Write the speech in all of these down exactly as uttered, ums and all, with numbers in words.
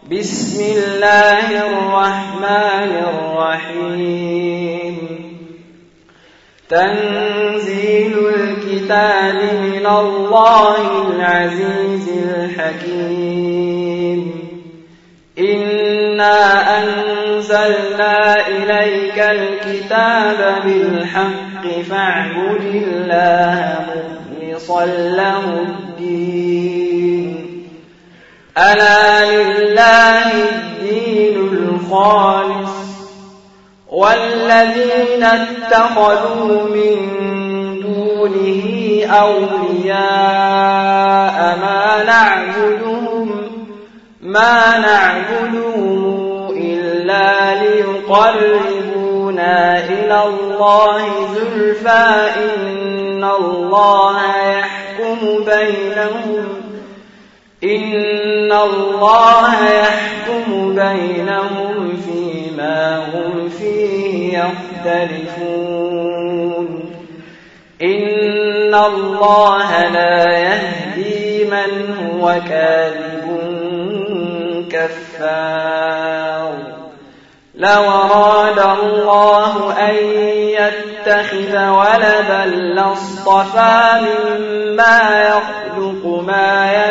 بسم الله الرحمن الرحيم تنزيل الكتاب من الله العزيز الحكيم إنا أنزلنا إليك الكتاب بالحق فاعبد الله مخلصا له الدين ألا لله الدين الخالص والذين اتخذوا من دونه أولياء ما نعبدهم ما نعبدهم إلا ليقربونا إلى الله زلفى إن الله يحكم بينهم إن الله يحكم بينهم فيما هم فيه يختلفون إن الله لا يهدي من هو كاذب كفار لو أراد الله أن يتخذ ولدا لاصطفى مما يخلق ما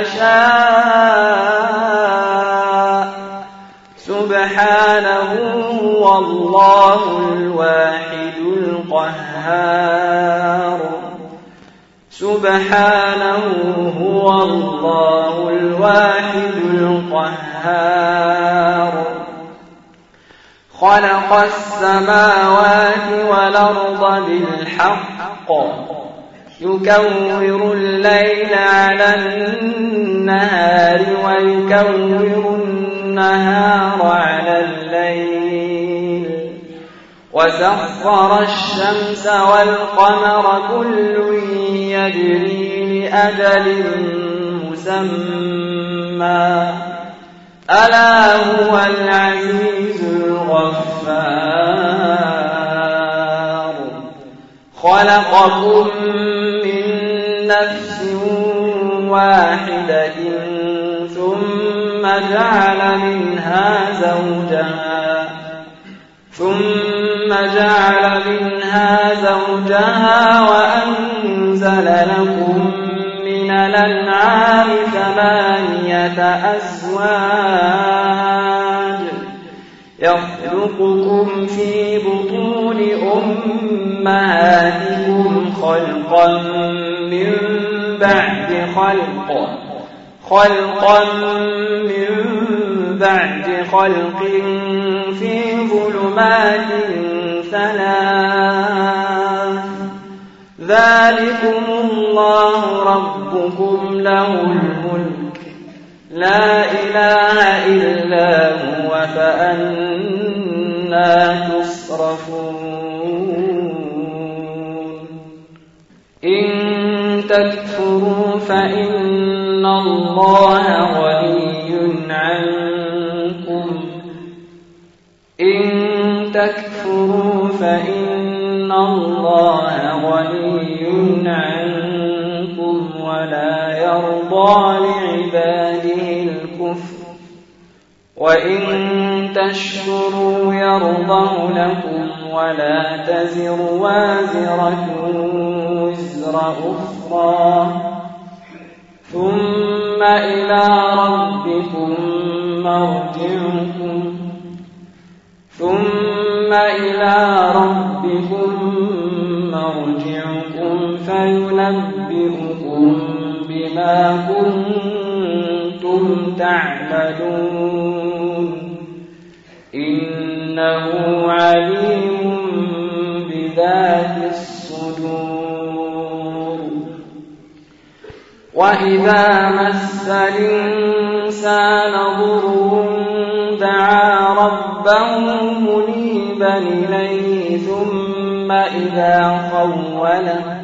يشاء سبحانه هو الله الواحد القهار سبحانه هو الله الواحد القهار خلق السماوات والأرض بالحق يكور الليل على النهار ويكور النهار على الليل وسخر الشمس والقمر كل يجري لأجل مسمى ألا هو العزيز الغفار خلقكم من نفس واحدة ثم جعل منها زوجها ثم جعل منها زوجها وأنزل لكم من الأنعام ثمانية أزواج يخلقكم في بطون أمهاتكم خلقا من بعد خلق خلقا من بعد خلق في ظلمات ثلاث ذلكم الله ربكم له الملك لا إله إلا هو فأنى تصرفون إن تكفروا فإن الله غني عنكم إن تكفروا فإن الله غني عنكم ولا يرضى لعباده الكفر وإن تشكروا يرضه لكم ولا تزر وازرة وزر أخرى ثم إلى ربكم مرجعكم ثم إلى ربكم مرجعكم فينبئكم بما كنتم تعملون إنه عليم بذات الصدور وإذا مس الإنسان ضر دعا ربه منيبا إليه ثم إذا خوله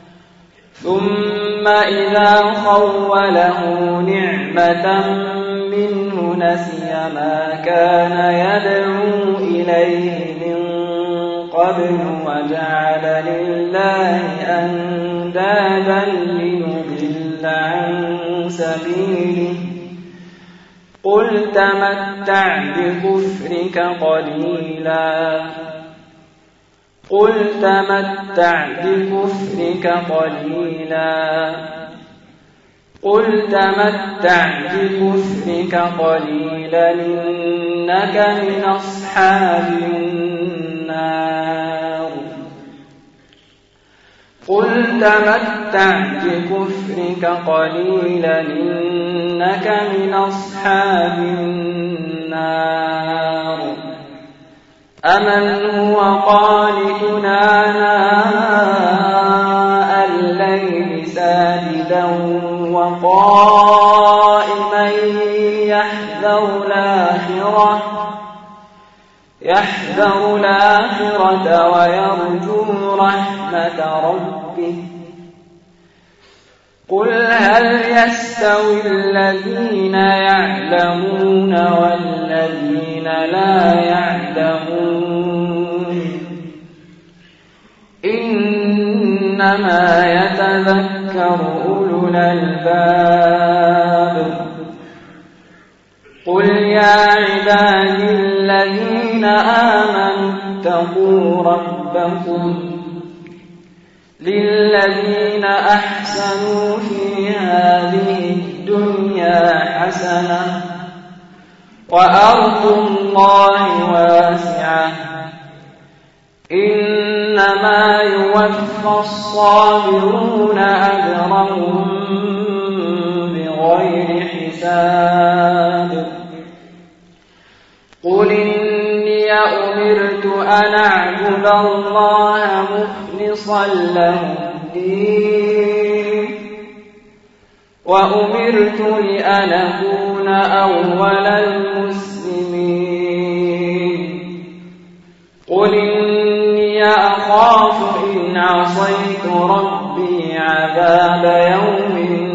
ثم إذا خوله نعمة منه نسي ما كان يدعو إليه من قبل وجعل لله أندادا ليضل عن سبيله قل تمتع بكفرك قليلا قل تمتع بكفرك قليلا قل تمتع بكفرك قليلا إنك من أصحاب النار قل تمتع بكفرك قليلا إنك من أصحاب النار أمن هو قانتنا آناء الليل ساجدا وقائما يحذر الآخرة يحذر الآخرة ويرجو رحمة ربه قل هل يستوي الذين يعلمون والذين لا يعلمون إنما يتذكر أولو الألباب قل يا عبادي الذين آمنوا اتقوا ربكم للذين أحسنوا في هذه الدنيا حسنة وأرض الله واسعة إنما يوفى الصابرون أجرهم بغير حساب قل إني أمرت أن أعبد الله مخلصا له الدين وأمرت لأن أكون أول المسلمين قل إني أخاف إن عصيت ربي عذاب يوم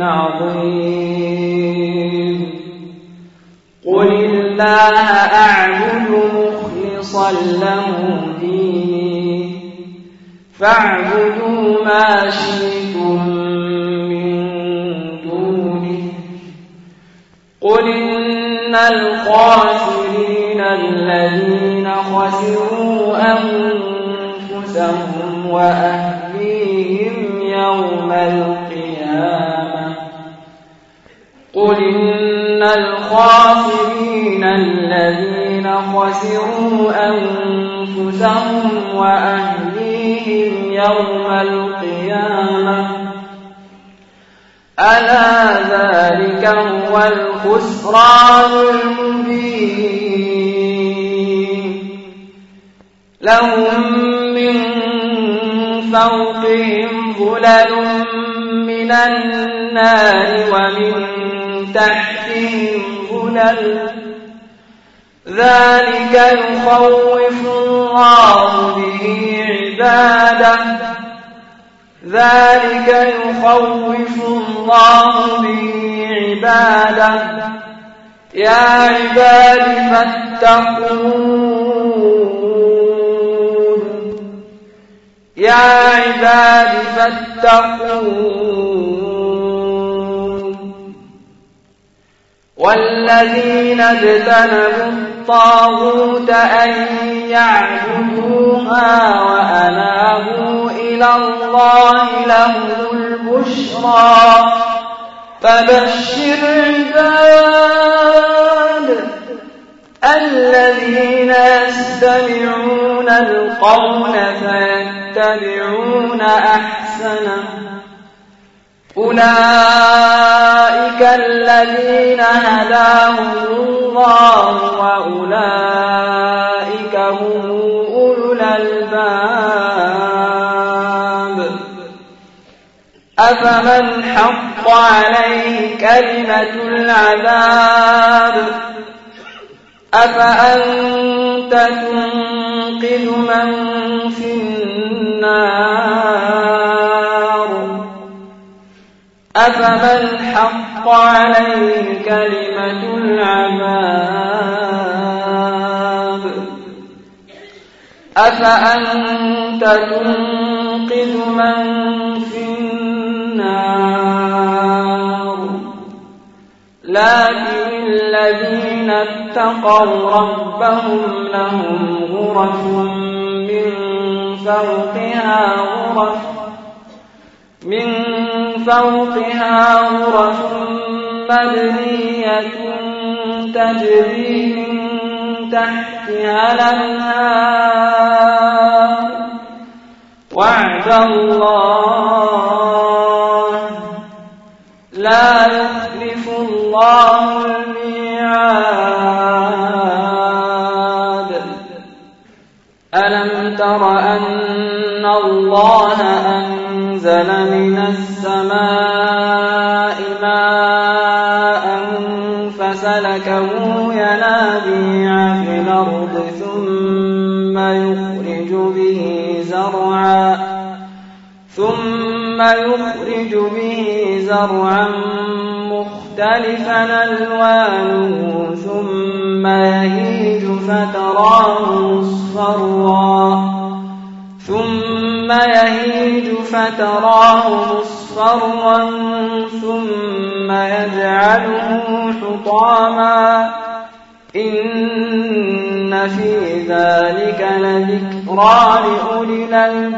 عظيم قل الله أعبد مخلصا له ديني فاعبدوا ما شئتم من دونه قل إن الخاسرين الذين خسروا أنفسهم وأهليهم يوم القيامة قل إن الخاسرين الذين خسروا أنفسهم وأهليهم يوم القيامة ألا ذلك هو الخسران المبين لهم من فوقهم ظلل من النار ومن تحتهم ظلل ذلك يخوف الله به عباده ذلك يخوف الله به عباده يا عباد فاتقون يا عباد فاتقون والذين اجتنبوا الطاغوت أن يعبدوها وأنابوا إلى الله لهم البشرى فبشر عباد الذين يستمعون القول فيتبعون أحسنه أولئك الذين هداهم الله وأولئك هم أولو الألباب أفمن حق عليه كلمة العذاب أفأنت تنقذ من في النار أفمن حق عليه كلمة العذاب أفأنت تنقذ من في النار لكن الذين اتقوا ربهم لهم غرف من فوقها غرف من فوقها غرف مبنية تجري من تحتها الأنهار وعد الله لا يخلف الله الميعاد. ألم تر أن الله أنزل من السماء ماء فسلكه ينابيع في الأرض ثم يخرج به زرعا ثم يخرج به زرعا مختلفا ألوانه ثم يهيج فتراه مصفرا ثم يهيج فتراه مصفرا ثم يجعله حطاما إن في ذلك لذكرى لأولي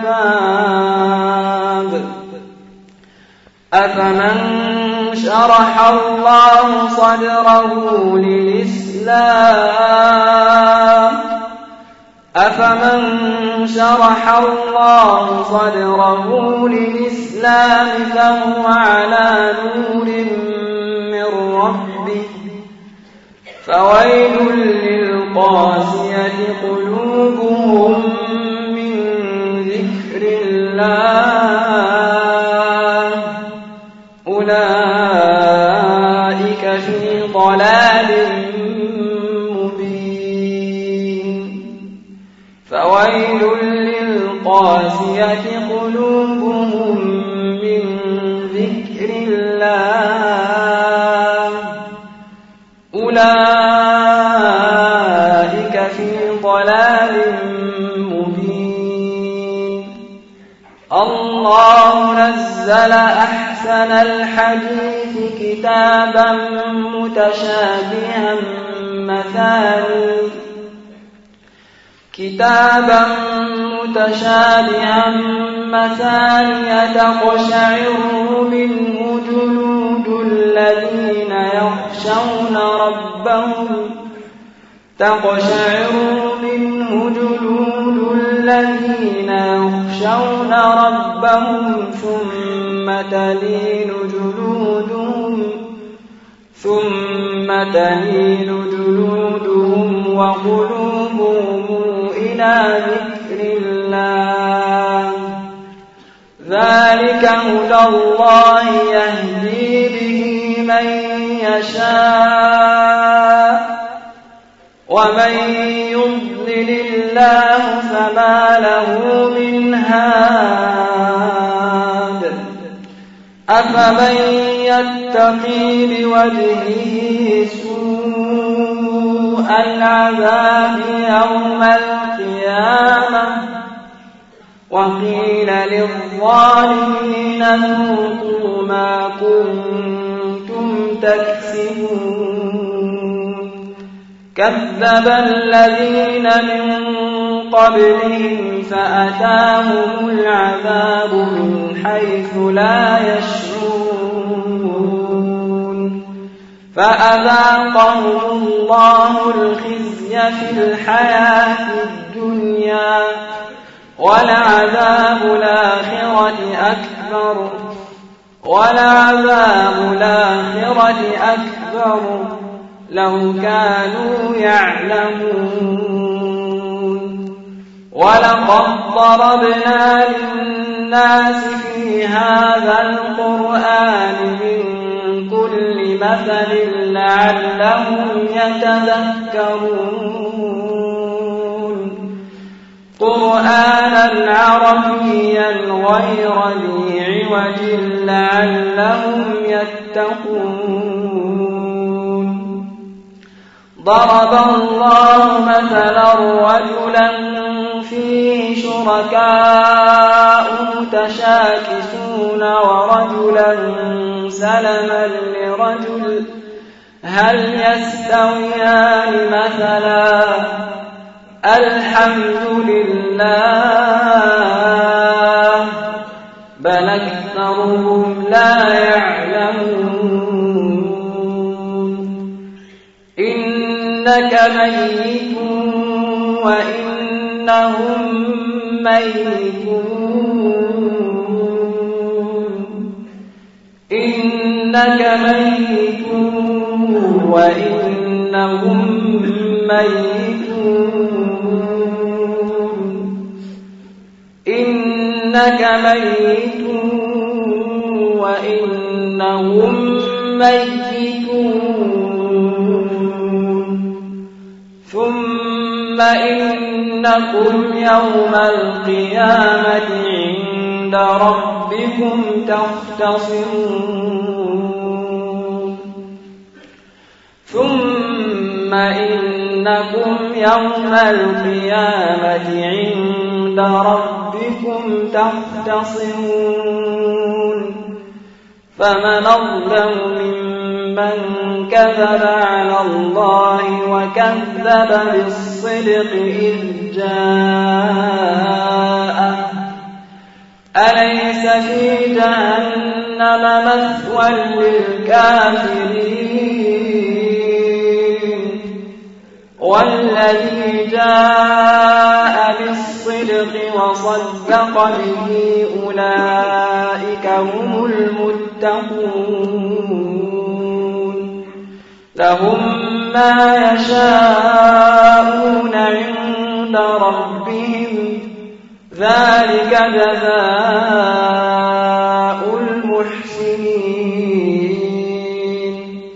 الألباب. أفمن شرح الله صدره للإسلام أفمن شرح الله صدره للإسلام فهو على نور من ربه فويل للقاسية قلوبهم من ذكر الله أولئك في ضلال مبين. فويل للقاسية قلوبهم من ذكر الله أولئك في ضلال مبين. الله نزل أحسن الحديث كتابا متشابها مثاني كتابا متشابها مثانية تقشعر منه جلود الذين يخشون ربهم تقشعر منه جلود الذين يخشون ربهم ثم تلين جلودهم ثم تلين جلودهم وقلوبهم إلى ذكر الله ذلك هدى الله يهدي به من يشاء ومن يضلل الله فما له من هاد. أفمن يتقي بوجهه سوء العذاب يوم القيامة وقيل للظالمين ذوقوا ما كنتم تكسبون. كذب الذين من قبلهم فأتاهم العذاب من حيث لا يشعرون فأذاقهم الله الخزي في الحياة الدنيا ولعذاب الآخرة أكبر ولعذاب الآخرة أكبر لو كانوا يعلمون. ولقد ضربنا للناس في هذا القرآن من كل مثل لعلهم يتذكرون قرآنا عربيا غير ذي عوج لعلهم يتقون. ضرب الله مثلا رجلا فيه شركاء متشاكسون ورجلا سلما لرجل هل يستويان مثلا الحمد لله بل أكثرهم لا يعلمون إنك ميت وإنهم ميتون إنك ميت وإنهم ميتون إنك ميت وإنهم ميتون ثم إنكم يوم القيامة عند ربكم تختصمون ثم إنكم يوم القيامة عند ربكم تختصمون فمن أظلم ممن كذب على الله وكذب بالصدق إذ جاءه أليس في جهنم مثوى للكافرين والذي جاء بالصدق وصدق به أولئك هم المتقون لهم ما يشاءون عند ربهم ذلك جزاء المحسنين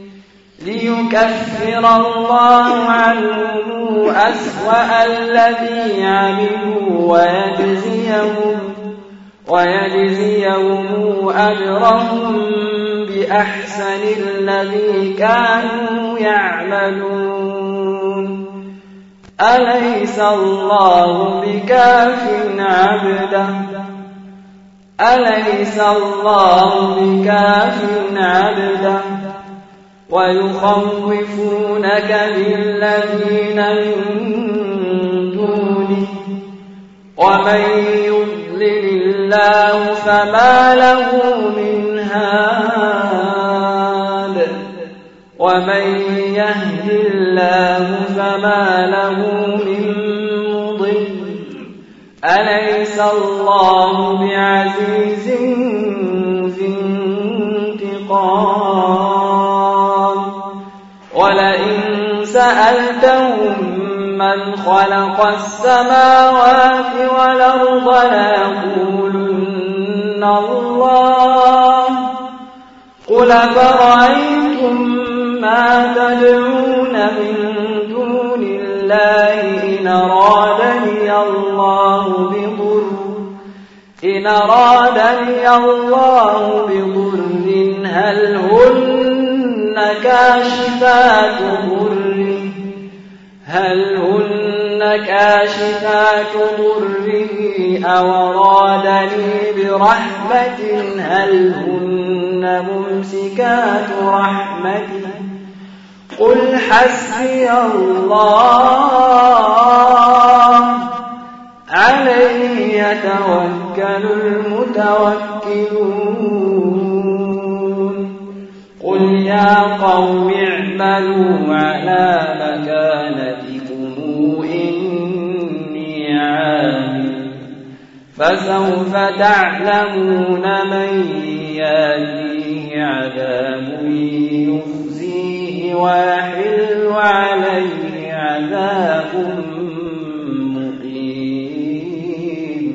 ليكفر الله عنهم أسوأ الذي عملوا ويجزيهم ويجزيهم أجرهم بأحسن الذي كانوا يعملون أليس الله بكاف عبده أليس الله بكاف عبده ويخوفونك بالذين من دونه ومن يضلل الله فما له من هاد ومن يهد الله فما له من مضل أليس الله بعزيز ذي انتقام ولئن سألتهم من خلق السماوات والأرض ليقولن الله قل فرأيتم ما تدعون من دون الله إن أرادني الله بضر إن أرادني الله بضر هل هن كاشفات ضره هل هن كاشفات ضره أو أرادني برحمة هل هن ممسكات رحمته قل حسبي الله عليه يتوكل المتوكلون قل يا قوم اعملوا على مكانتكم إني عامل فسوف تعلمون من يأتيه عذاب يخزيه ويحل عليه عذاب مقيم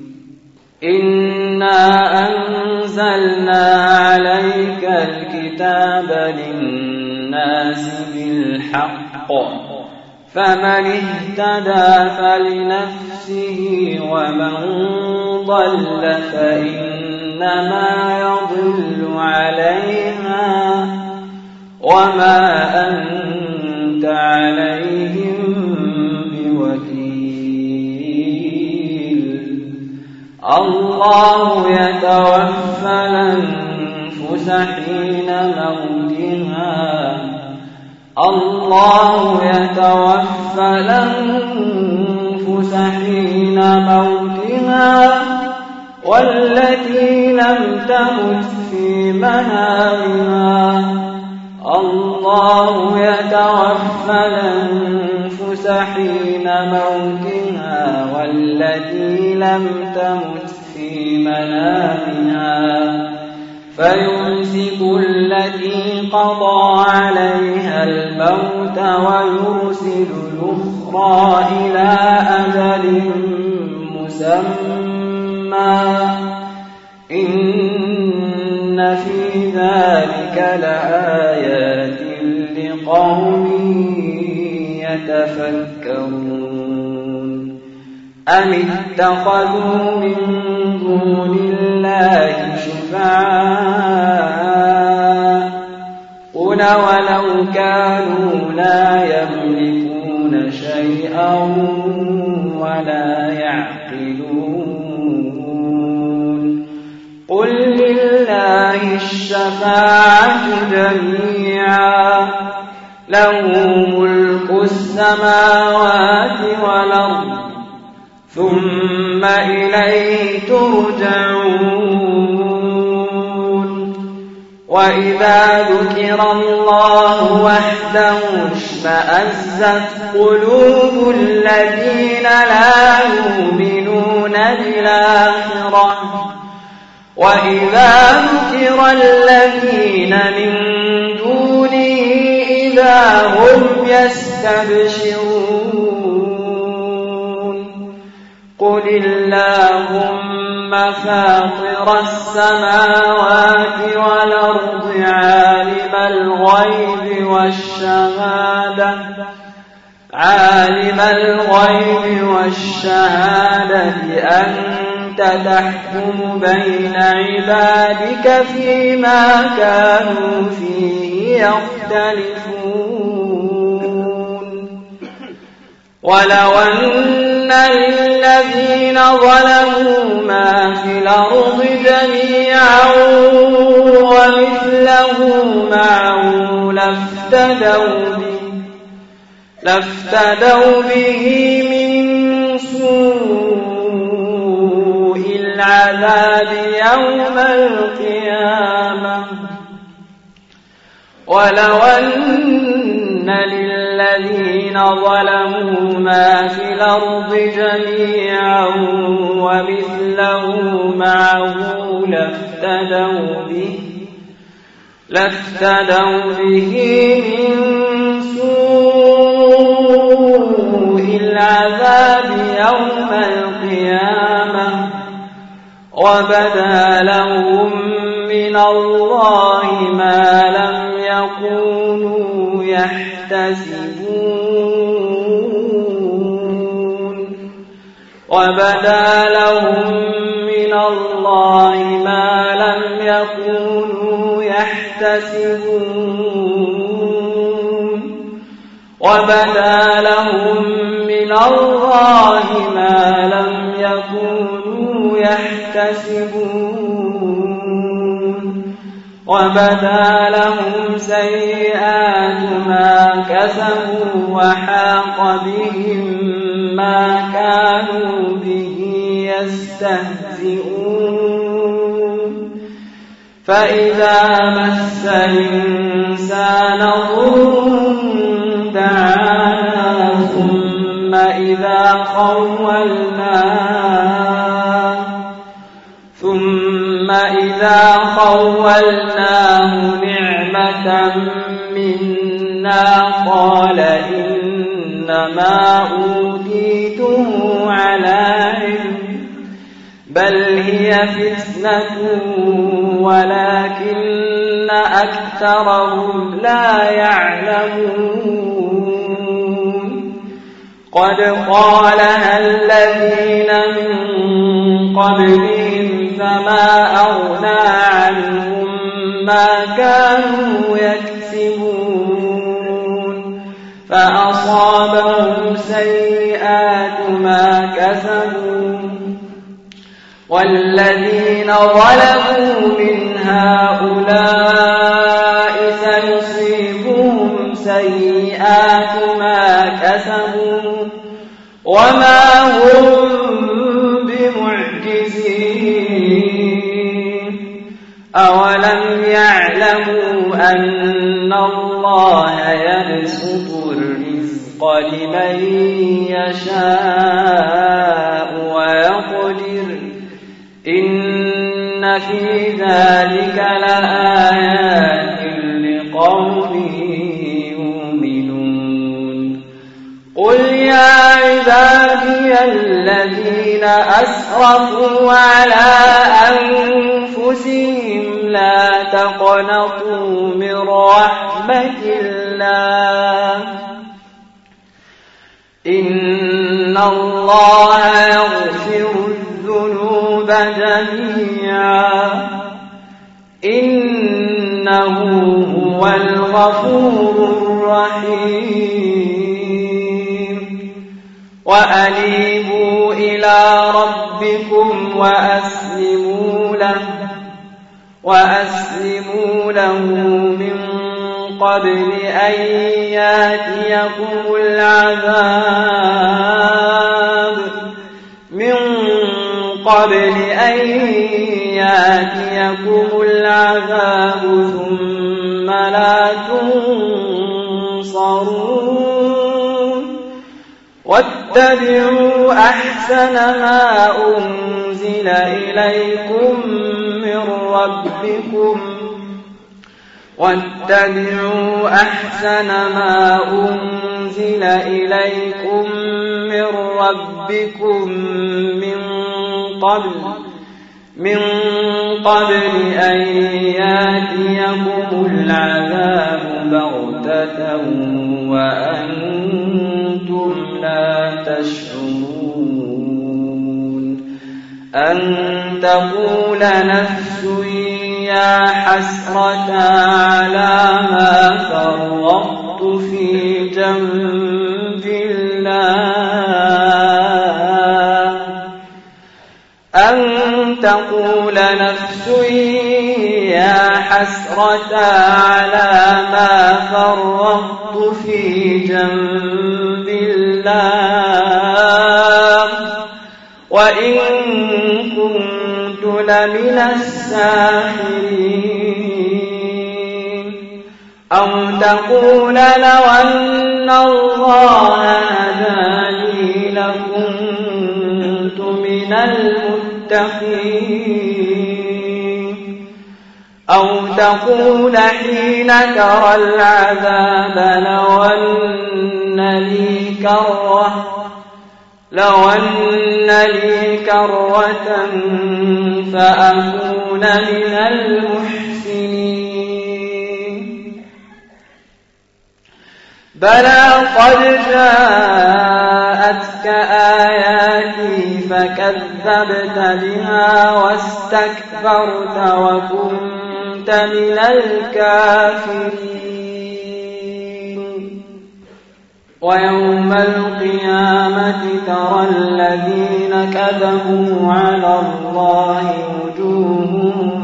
إنا أنزلنا عليك الكتاب للناس بالحق فمن اهتدى فلنفسه ومن ضل فإنما يضل عليها وما أنت عليهم بوكيل الله يتوفى الأنفس حين موتها الله يتوفى الأنفس حين موتها والتي لم تمت في منامها الله يتوفى الأنفس حين موتها والتي لم تمت في منامها فيمسك التي قضى عليها الموت ويرسل الأخرى إلى أجل مسمى إن في ذلك لآيات لقوم يتفكرون أم اتخذوا من دون الله شفعاء قل ولو كانوا لا يملكون شيئا ولا يعقلون قل لله الشفاعة جميعا له ملك السماوات والأرض ثم إليه ترجعون وإذا ذكر الله وحده اشمأزت قلوب الذين لا يؤمنون بالآخرة وإذا ذكر الذين من دونه إذا هم يستبشرون قل اللهم فاطر السماوات والأرض عالم الغيب والشهادة عالم الغيب والشهادة أنت تحكم بين عبادك فيما كانوا فيه يختلفون ولو أن للذين ظلموا ما في الأرض جميعا ومثله معه لافتدوا به لافتدوا به من سوء العذاب يوم القيامة ولو أن للذين ظلموا ما في الأرض جميعا ومثله معه لافتدوا به لافتدوا به من سوء العذاب يوم القيامة وبدا لهم من الله ما لم يكونوا يحتسبون وبدا لهم من الله ما لم يكونوا يحتسبون وبدا لهم من الله ما لم يكونوا يحتسبون وبدا لهم سيئات ما كسبوا وحاق بهم ما كانوا به يستهزئون فإذا مس الإنسان ضر دعانا ثم إذا خولناه ثم إذا خولناه نعمة منا قال إنما أوتيته على علم بل هي فتنة ولكن أكثرهم لا يعلمون قد قالها الذين من قبلهم فما أغنى عنهم ما كانوا يكسبون فأصابهم سيئات ما كسبوا والذين ظلموا من هؤلاء سيصيبهم سيئات كسبوا وما هم بمعجزين أولم يعلموا أن الله يبسط الرزق لمن يشاء ويقدر إن في ذلك لآيات لقوم يؤمنون قل يا عبادي الذين أسرفوا على أنفسهم لا تقنطوا من رحمة الله إن الله يغفر الذنوب جميعا إنه هو الغفور الرحيم وأنيبوا إلى ربكم وأسلموا له وأسلموا له من قبل أن يأتيكم العذاب من قبل أن يأتيكم العذاب ثم لا تنصرون واتبعوا أحسن ما أنزل إليكم من ربكم واتبعوا أحسن ما أنزل إليكم من ربكم من قبل من قبل أن يأتيكم العذاب بغتة وأنتم لا تشعرون أن تقول نفس يا حسرة على ما فرطت في جنب الله أن تقول نفس يا حسرة على ما فرطت في جنب الله وإن كنت لمن الساخرين أو تقول لو أن الله هداني لكنت من المتقين أو تقول حين ترى العذاب لو أن لي كرة لو أن لي كرة فأكون من المحسنين بلى قد جاءتك آياتي فكذبت بها واستكبرت وكنت من الكافرين ويوم القيامة ترى الذين كذبوا على الله وجوههم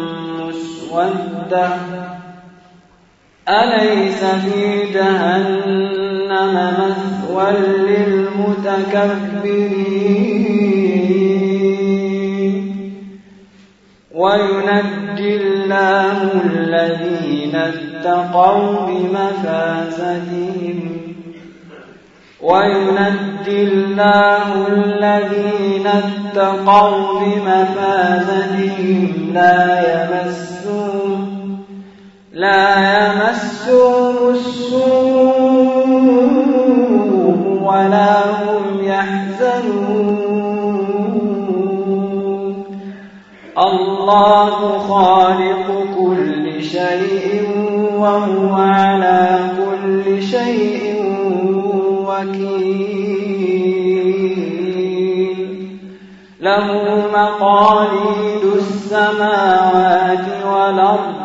مسودة أليس في جهنم مثوى للمتكبرين وينجي الله الذين اتقوا بمفازتهم وينجي الله الذين اتقوا بمفازتهم لا يمسهم لا يمسهم السوء ولا هم يحزنون الله خالق كل شيء وهو على كل شيء وكيل له مقاليد السماوات والأرض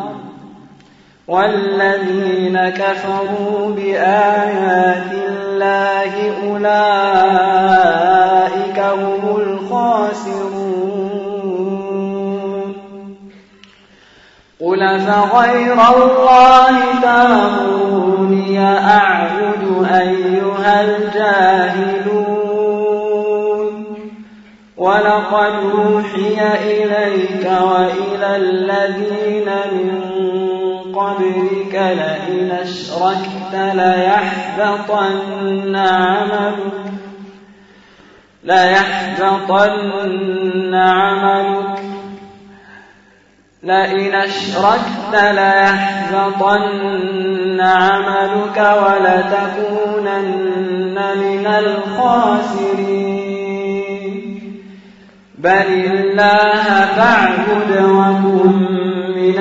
والذين كفروا بآيات الله أولئك هم الخاسرون قل فغير الله تأمروني أعبد أيها الجاهلون ولقد أوحي إليك وإلى الذين من قبلك لئن أشركت ليحبطن عملك ليحبطن عملك لئن أشركت ليحبطن عملك ولتكونن من الخاسرين بل الله فاعبد وكن من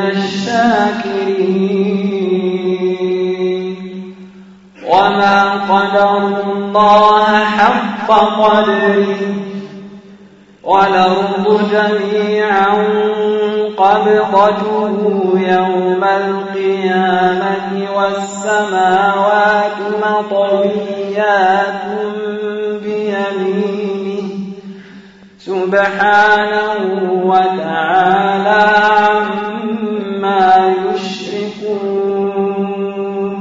الشاكرين وما قدروا الله حق قدره والأرض جميعا قبضته يوم القيامة والسماوات مطويات بيمينه سبحانه وتعالى عما يشركون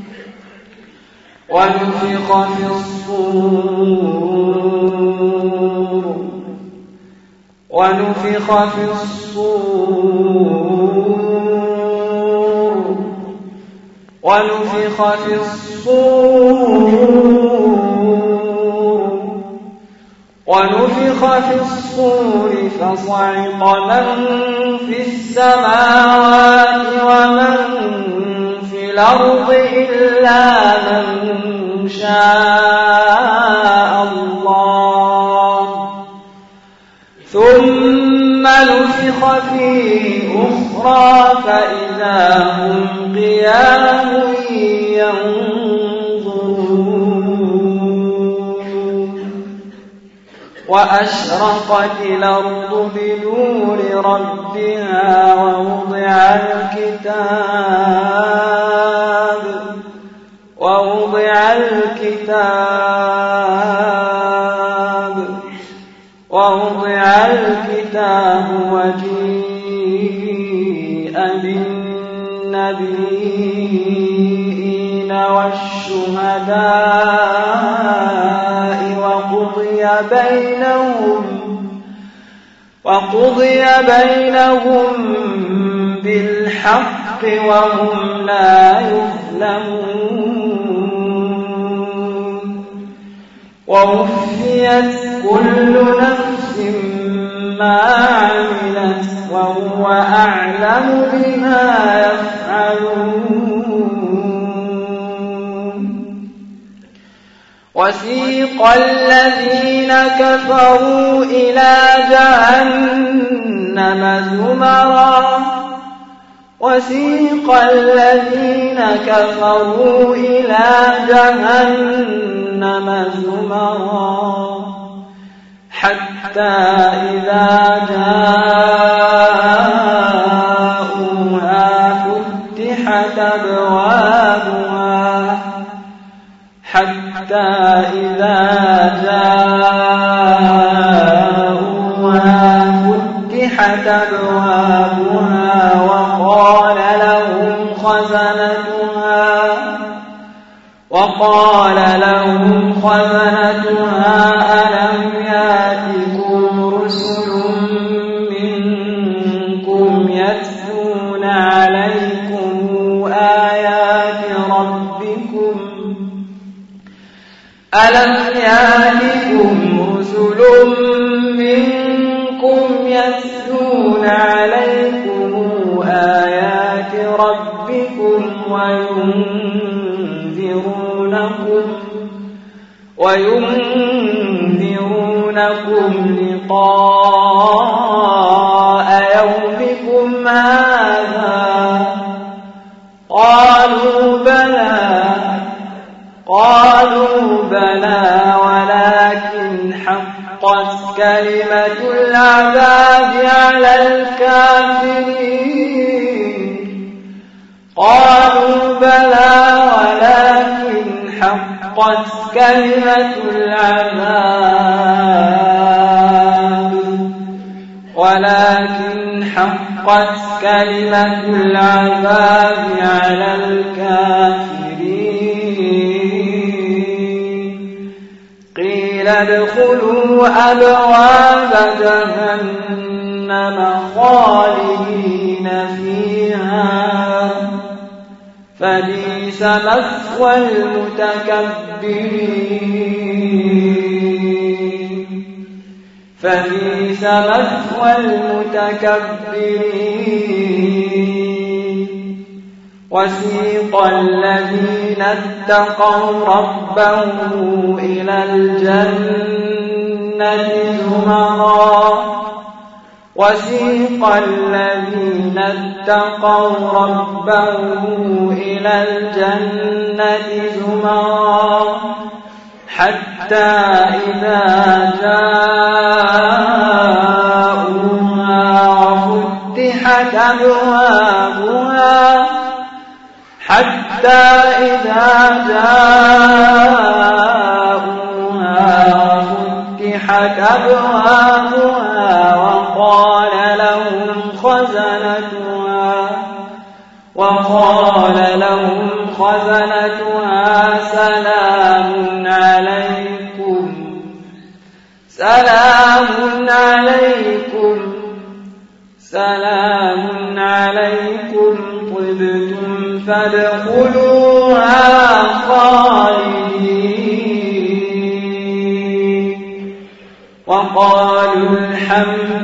ونفخ في الصور ونفخ في الصور ونفخ في الصور ونفخ في الصور فصعق من في السماوات ومن في الأرض إلا من شاء الله ثم نفخ فيه أخرى فإذا هم قيام ينظرون وأشرقت الأرض بنور ربها ووضع الكتاب ووضع الكتاب ووضع الكتاب وجيء بالنبيين والشهداء وقضي بينهم وقضي بينهم بالحق وهم لا يظلمون ووفيت كل نفس ما عملت وهو أعلم بما يفعلون وسيق الذين كفروا إلى جهنم زمرا وسيق الذين كفروا إلى جهنم زمرا حتى إذا جاءوها فتحت أبوابها حتى إذا جاءوها فتحت أبوابها وقال لهم خزنتها وقال لهم خزنتها ألم يأتكم رسل منكم يتلون عليكم آيات ربكم ألم يأتكم رسل منكم يتلون عليكم آيات ربكم وينذرونكم وينذرونكم لقاء يومكم هذا قالوا بلى قالوا بلى ولكن حقت كلمة العذاب على الكافرين قالوا بلى ولكن حقت كلمة العذاب ولكن حقت كلمة العذاب على الكافرين وقيل ادخلوا أبواب جهنم خالدين فيها فبئس مثوى المتكبرين فبئس مثوى المتكبرين وسيق الذين اتقوا ربهم إلى الجنة زمرا وسيق الذين اتقوا ربهم إلى الجنة زمرا حتى إذا جاءوها وفتحت أبوابها حتى إذا جاءوها وفتحت أبوابها وقال لهم خزنتها وقال لهم خزنتها سلام عليكم سلام عليكم سلام عليكم طبتم فادخلوها خالدين وقالوا الحمد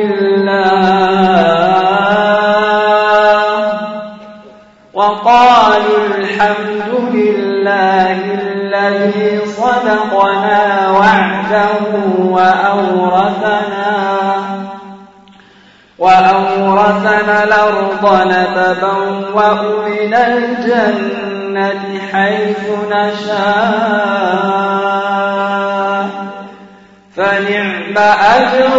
لله وقالوا الحمد لله الذي صدقنا وعده وأورثنا وأورثنا الأرض نتبوأ من الجنة حيث نشاء فنعم أجر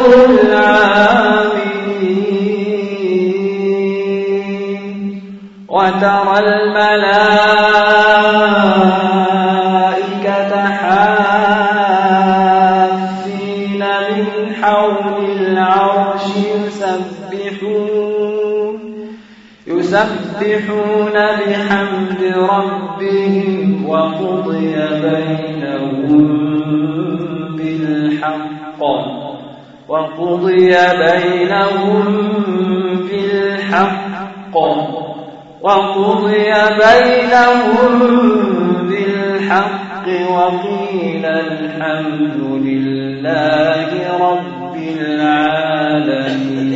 العاملين وترى الملائكة حافين من حول العرش يسبحون يسبحون بحمد ربهم وقضي بينهم بالحق وقضي بينهم بالحق وقضي بينهم بالحق وقيل الحمد لله رب العالمين.